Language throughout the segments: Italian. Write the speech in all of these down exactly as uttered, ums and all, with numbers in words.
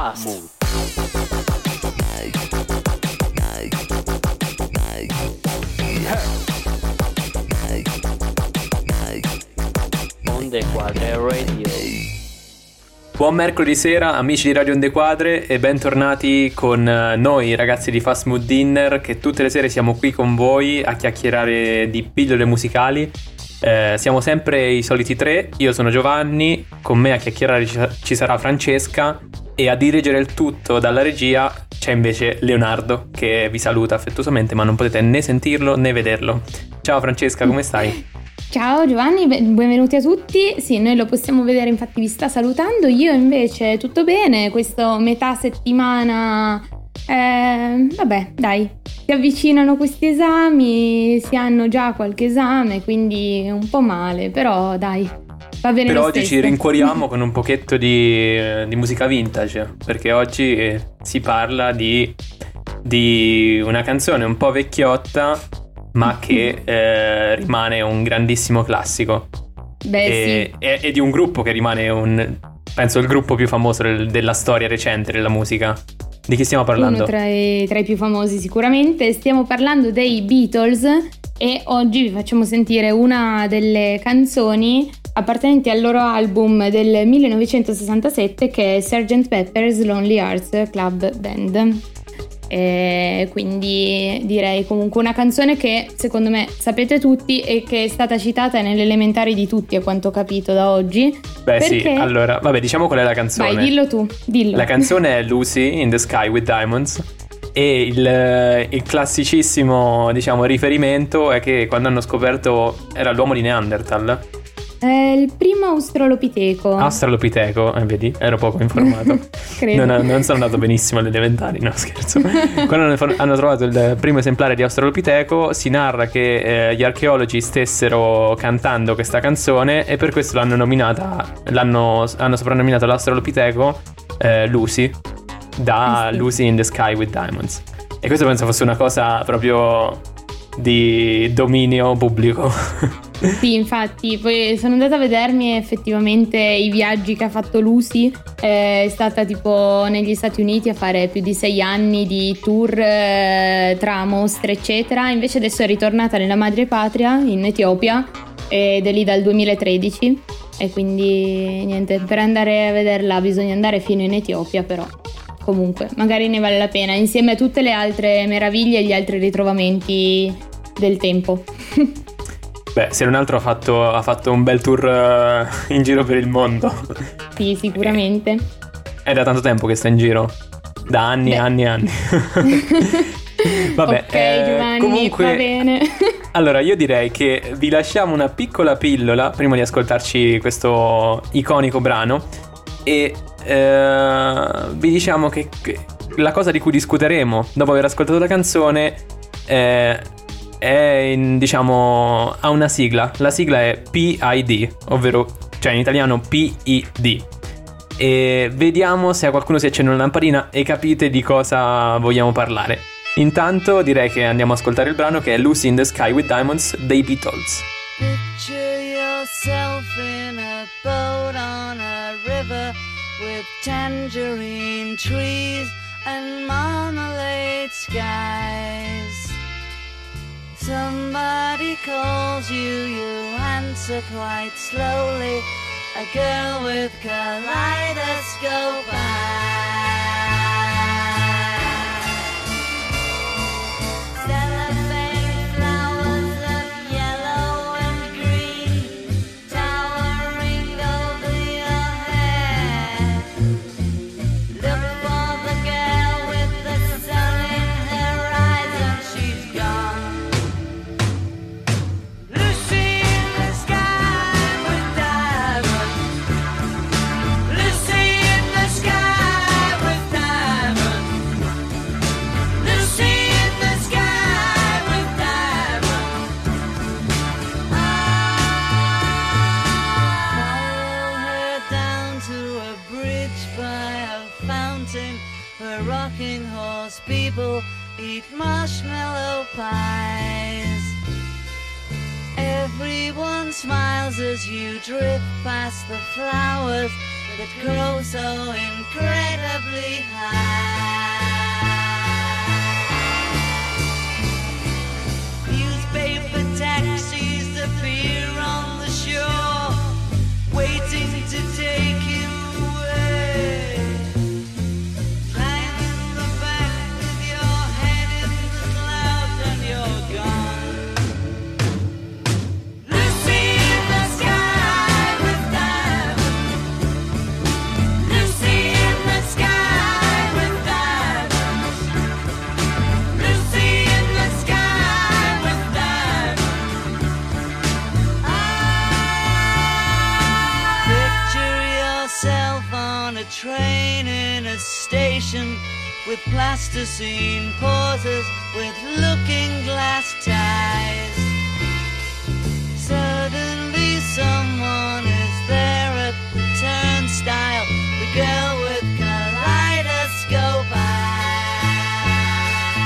Fast. Onde Quadre Radio. Buon mercoledì sera amici di Radio Onde Quadre e bentornati con noi ragazzi di Fast Mood Dinner, che tutte le sere siamo qui con voi a chiacchierare di pillole musicali. Eh, siamo sempre i soliti tre, io sono Giovanni, con me a chiacchierare ci, ci sarà Francesca e a dirigere il tutto dalla regia c'è invece Leonardo, che vi saluta affettuosamente, ma non potete né sentirlo né vederlo. Ciao Francesca, come stai? Ciao Giovanni, benvenuti a tutti. Sì, noi lo possiamo vedere, infatti vi sta salutando. Io invece tutto bene, questo metà settimana, eh, vabbè dai, si avvicinano questi esami, si hanno già qualche esame, quindi un po' male, però dai, va bene. Per lo oggi stesso. ci rincuoriamo con un pochetto di, di musica vintage, perché oggi eh, si parla di, di una canzone un po' vecchiotta, ma che eh, rimane un grandissimo classico. Beh, e, sì. e, e di un gruppo che rimane un, penso il gruppo più famoso del, della storia recente della musica. Di chi stiamo parlando? Uno tra i, tra i più famosi sicuramente. Stiamo parlando dei Beatles e oggi vi facciamo sentire una delle canzoni appartenenti al loro album del millenovecentosessantasette, che è sergeant Pepper's Lonely Hearts Club Band. E quindi direi comunque una canzone che secondo me sapete tutti e che è stata citata nelle elementari di tutti, a quanto ho capito da oggi. Beh perché... sì, allora, vabbè, diciamo qual è la canzone. Vai, dillo tu, dillo. La canzone è Lucy in the Sky with Diamonds e il, il classicissimo, diciamo, riferimento è che quando hanno scoperto, era l'uomo di Neanderthal. È il primo australopiteco. Australopiteco, eh, vedi, ero poco informato. Credo. Non, non sono andato benissimo alle elementari, no scherzo. Quando hanno, hanno trovato il primo esemplare di Australopiteco, si narra che eh, gli archeologi stessero cantando questa canzone e per questo l'hanno nominata, l'hanno hanno soprannominato l'Australopiteco eh, Lucy, da Eh sì. Lucy in the Sky with Diamonds. E questo penso fosse una cosa proprio di dominio pubblico. Sì, infatti, poi sono andata a vedermi effettivamente i viaggi che ha fatto Lucy. È stata tipo negli Stati Uniti a fare più di sei anni di tour eh, tra mostre eccetera. Invece adesso è ritornata nella madrepatria in Etiopia ed è lì dal duemilatredici. E quindi niente, per andare a vederla bisogna andare fino in Etiopia, però comunque magari ne vale la pena, insieme a tutte le altre meraviglie e gli altri ritrovamenti del tempo. Beh, se non altro ha fatto, ha fatto un bel tour uh, in giro per il mondo. Sì, sicuramente. È da tanto tempo che sta in giro. Da anni e anni e anni. Vabbè, ok, eh, Giovanni, comunque, va bene. Allora, io direi che vi lasciamo una piccola pillola prima di ascoltarci questo iconico brano. E eh, vi diciamo che, che la cosa di cui discuteremo dopo aver ascoltato la canzone eh, è in, diciamo, ha una sigla. La sigla è P I D, ovvero, cioè in italiano P I D. E vediamo se a qualcuno si accende una lampadina e capite di cosa vogliamo parlare. Intanto direi che andiamo ad ascoltare il brano, che è Lucy in the Sky with Diamonds dei Beatles. Picture yourself in a boat on a river with tangerine trees and marmalade skies. Somebody calls you, you answer quite slowly. A girl with kaleidoscope eyes. Cellophane flowers of yellow and green towering over your head. Look for the girl with the sun in her eyes and she's gone. Lucy in the sky with diamonds. Lucy in the sky with diamonds. Lucy in the sky with diamonds. Follow her down to a bridge by a fountain where rocking horse people eat marshmallow pies. Everyone smiles as you drift past the flowers that grow so incredibly high. Newspaper taxis appear on the shore, waiting to take you away. Flying in the back with your head in the clouds and you're gone. Lucy in the sky with diamonds. Lucy in the sky with diamonds. Lucy in the sky with diamonds. Picture yourself on a train in a station with plasticine pauses with looking glass ties. Suddenly someone is there at the turnstile, the girl with kaleidoscope eyes.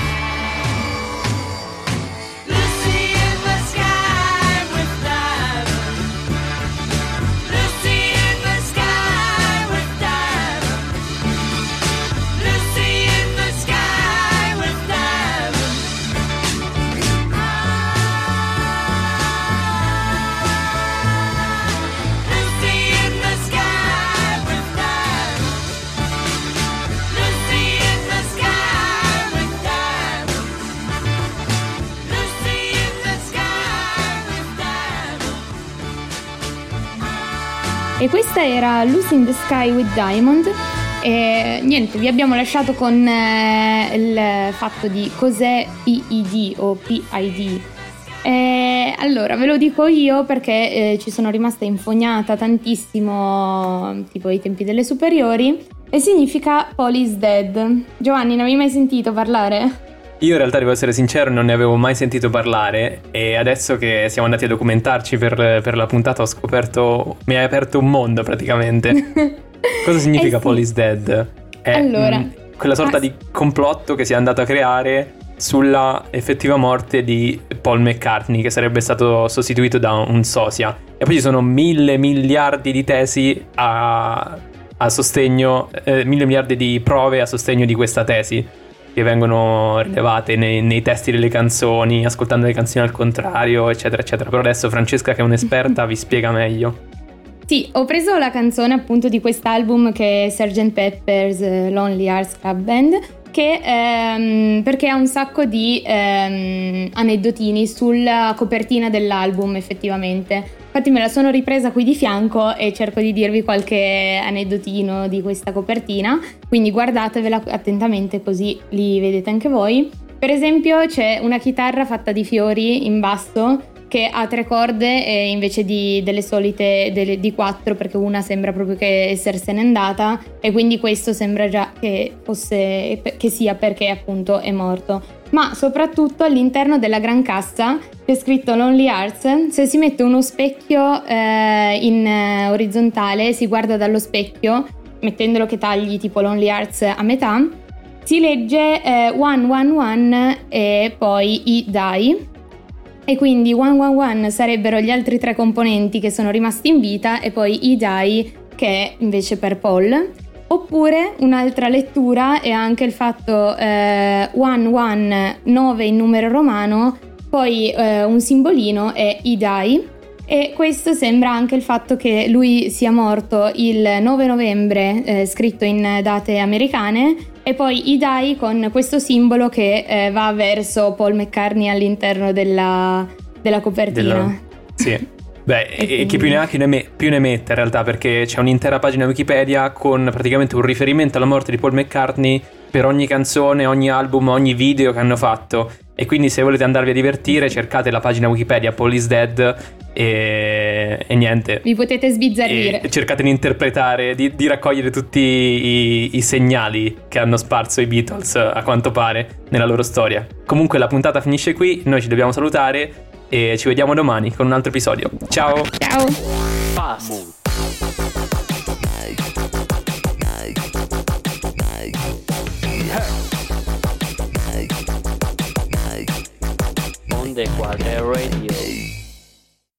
Lucy in the sky with diamonds. Lucy in the sky with diamonds. Lucy in the sky with diamonds. Lucy in the sky with diamonds. Lucy in the sky with diamonds. Lucy in the sky with diamonds. E questa era Lucy in the Sky with Diamond. E niente, vi abbiamo lasciato con eh, il fatto di cos'è P I D o P I D. E allora ve lo dico io perché eh, ci sono rimasta infognata tantissimo, tipo ai tempi delle superiori, e significa Paul is dead. Giovanni, ne avevi mai sentito parlare? Io in realtà devo essere sincero, non ne avevo mai sentito parlare e adesso che siamo andati a documentarci per, per la puntata ho scoperto, mi hai aperto un mondo praticamente. Cosa significa Eh sì. Paul is dead? È Allora, mh, quella sorta ah, di complotto che si è andato a creare sulla effettiva morte di Paul McCartney, che sarebbe stato sostituito da un sosia. E poi ci sono mille miliardi di tesi a, a sostegno, eh, mille miliardi di prove a sostegno di questa tesi, che vengono rilevate nei, nei testi delle canzoni, ascoltando le canzoni al contrario, eccetera, eccetera. Però adesso Francesca, che è un'esperta, vi spiega meglio. Sì, ho preso la canzone appunto di quest'album che è sergeant Pepper's Lonely Hearts Club Band, che ehm, perché ha un sacco di ehm, aneddotini sulla copertina dell'album effettivamente. Infatti me la sono ripresa qui di fianco e cerco di dirvi qualche aneddotino di questa copertina, quindi guardatevela attentamente così li vedete anche voi. Per esempio c'è una chitarra fatta di fiori in basso che ha tre corde e invece di, delle solite delle, di quattro, perché una sembra proprio che essersene andata e quindi questo sembra già che fosse che sia perché appunto è morto. Ma soprattutto all'interno della gran cassa c'è scritto Lonely Hearts. Se si mette uno specchio eh, in eh, orizzontale, si guarda dallo specchio mettendolo che tagli tipo Lonely Hearts a metà, si legge eh, one one one e poi I die. E quindi one one one sarebbero gli altri tre componenti che sono rimasti in vita e poi I die, che è invece per Paul. Oppure un'altra lettura è anche il fatto eh, one one nove in numero romano, poi eh, un simbolino è I die, e questo sembra anche il fatto che lui sia morto il nove novembre eh, scritto in date americane, e poi I die con questo simbolo che eh, va verso Paul McCartney all'interno della, della copertina. Della... Sì. Beh, e, quindi... e chi più ne ha più ne, me- più ne mette in realtà, perché c'è un'intera pagina Wikipedia con praticamente un riferimento alla morte di Paul McCartney per ogni canzone, ogni album, ogni video che hanno fatto. E quindi se volete andarvi a divertire cercate la pagina Wikipedia Paul is dead e, e niente, vi potete sbizzarrire e cercate di interpretare, di, di raccogliere tutti i, i segnali che hanno sparso i Beatles, a quanto pare, nella loro storia. Comunque la puntata finisce qui, noi ci dobbiamo salutare e ci vediamo domani con un altro episodio. Ciao! Ciao! Fast. Onde Quadre Radio.